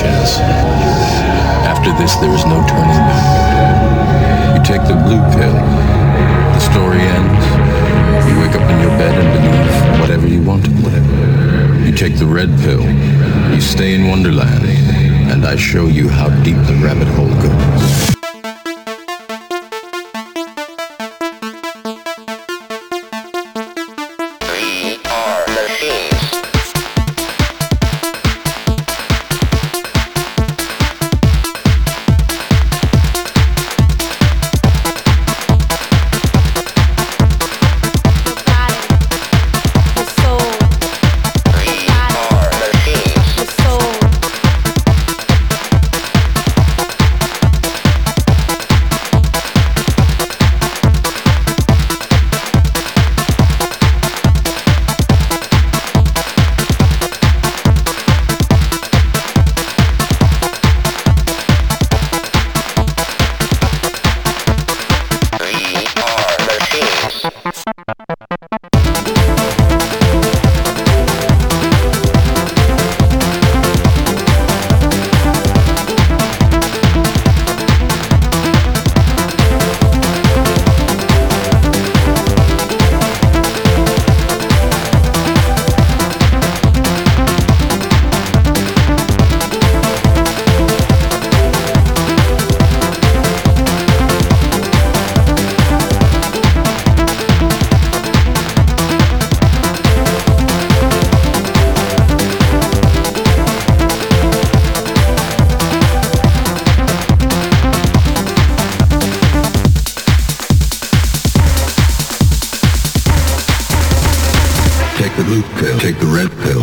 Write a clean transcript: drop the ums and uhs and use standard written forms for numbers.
chance. After this, there is no turning back. You take the blue pill. The story ends. You wake up in your bed and believe whatever you want to believe. You take the red pill. You stay in Wonderland, and I show you how deep the rabbit hole goes. Take the blue pill, take the red pill.